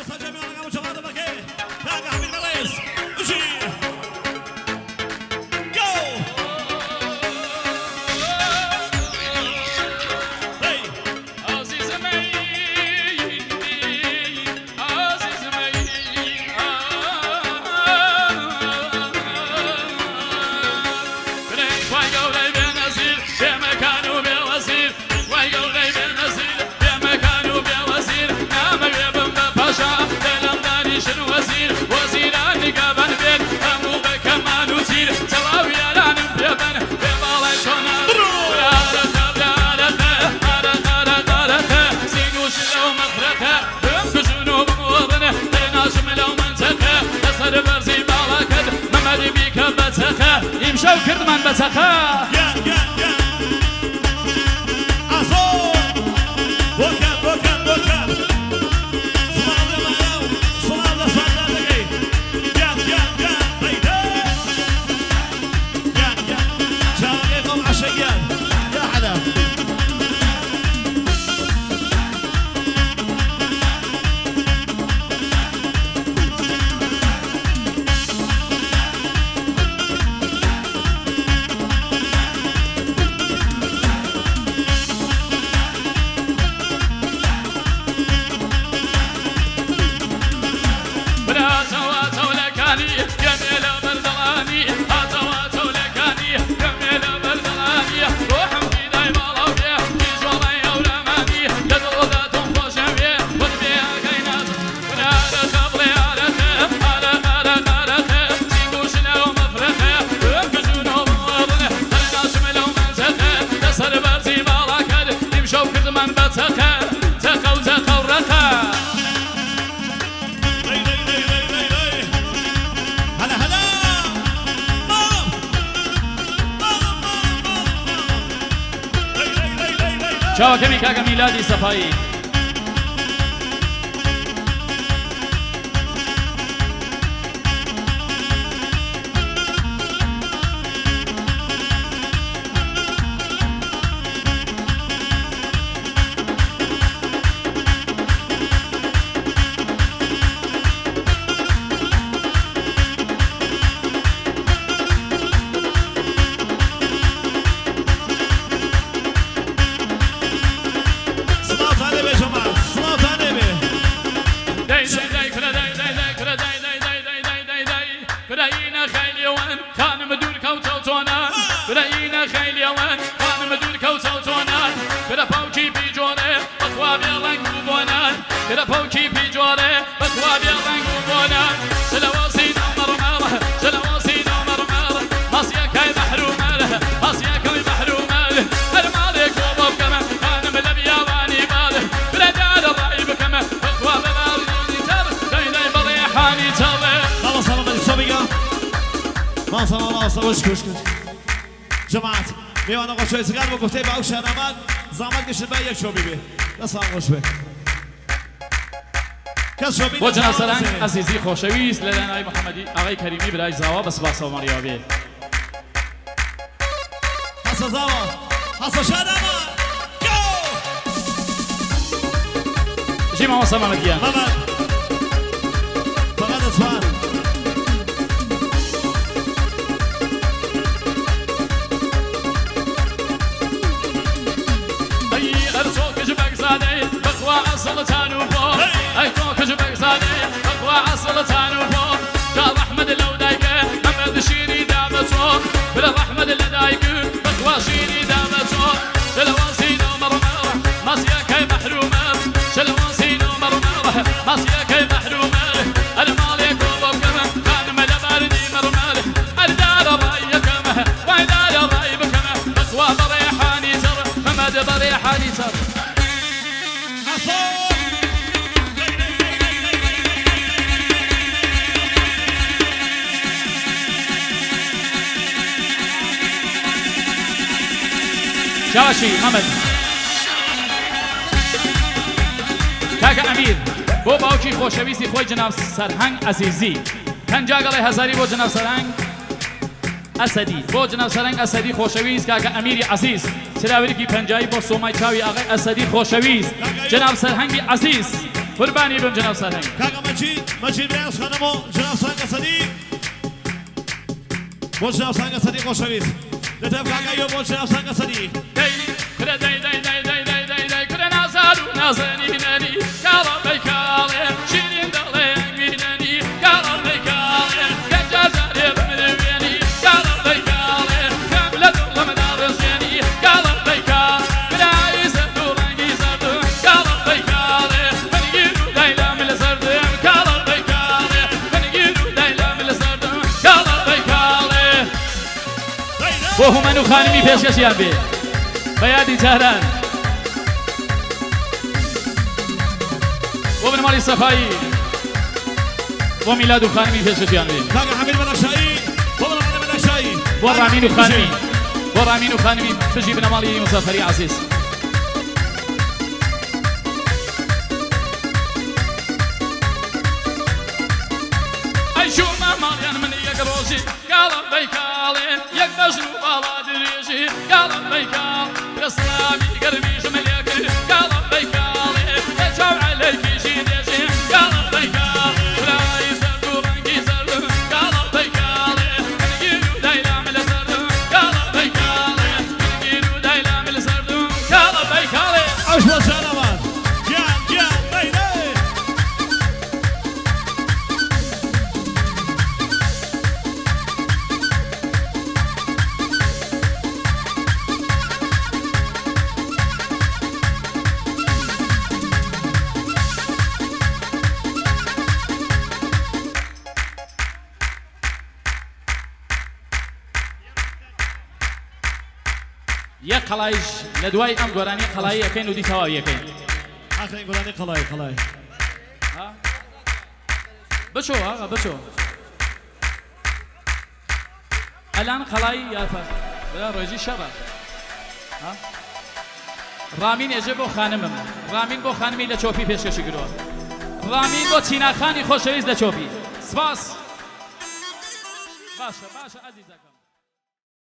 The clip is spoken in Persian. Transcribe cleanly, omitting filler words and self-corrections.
شو کرد من بسخه چاو کمی کاغا میلادی صفایی جماعت میوان آقا شوی سگرد با گفته با او شهرامد زحمت کشید به یک شو بیبی دست هم خوش به کس شو بیبی با جناب سرنگ عزیزی خوشویست لدن آقای محمدی آقای کریمی برای زوا بس بحث و مریابی حسا زوا حسا شهرامد گو جیما واسه محمدیان محمد فقط اصفان أصلتان وفوق أي توك جبك زادي أقوى أصلتان وفوق قال أحمد لو دايقه محمد شيري دابته بلا أحمد اللي دايقه أقوى شيري دابته شلوانسين ومرمرة ماسياكي محرومة شلوانسين ومرمرة ماسياكي محرومة أنا مالك وبكمة كان مدبردي مرمرة أردار رأيكمة وإدار رأيبكمة أقوى بريحاني ترى محمد بريحاني ترى شاشي محمد كاكا أمير بو باوكي خوشويسي خوي جناب سرهنگ عزيزي پنجاقلي هزاري بو جناب سرهنگ أسدي بو جناب سرهنگ أسدي خوشويس كاكا أميري عزيز سلاوري كي پنجاي بو سوماي چاوي آغاي أسدي خوشويس جناب سرهنگي عزيز قربانی بم جناب سرهنگ کاکا مجید بیان خانم و جناب سرهنگ صدیق با جناب سرهنگ صدیق خوشویست لطف کاکایو با جناب سرهنگ صدیق کره دی کره نازنی بیننی کالا بیکاله شیرین دله بیننی کالا بیکاله گجر بمروینی کالا بیکاله کامل دلم دارزینی کالا بیکاله برای زدورنگی زردم کالا بیکاله من گیرو دیلم لزردم کالا بیکاله من گیرو دیلم لزردم کالا بیکاله بو همانو خانمی پیشکشیان بی بیادی جهران وابن مالي صفائي وميلاد خانمي في السجيان بي كاكا حميد ملكشاي وابن مالي ملكشاي ورامين خانمي ورامين خانمي تجيبنا مالي مسافري عزيز اي شو ما ماليان من يقروشي قال بيكالي يقبجنو بالا دريجي قال بيكال رسلامي قربيش مليكي قال بيكالي يجاو عليك يا قلايش لدواي ام غوراني قلاي يكين ودي تواوي يكين اخي غوراني قلاي ها بشو ها بشو الان قلاي يا فا روجي شبا ها رامين يجبو خانمم رامين بو خانمي لچوبي پیشکشی گرو رامين بو چینا خانی خوشویز لچوبي سپاس باشه عزیزکم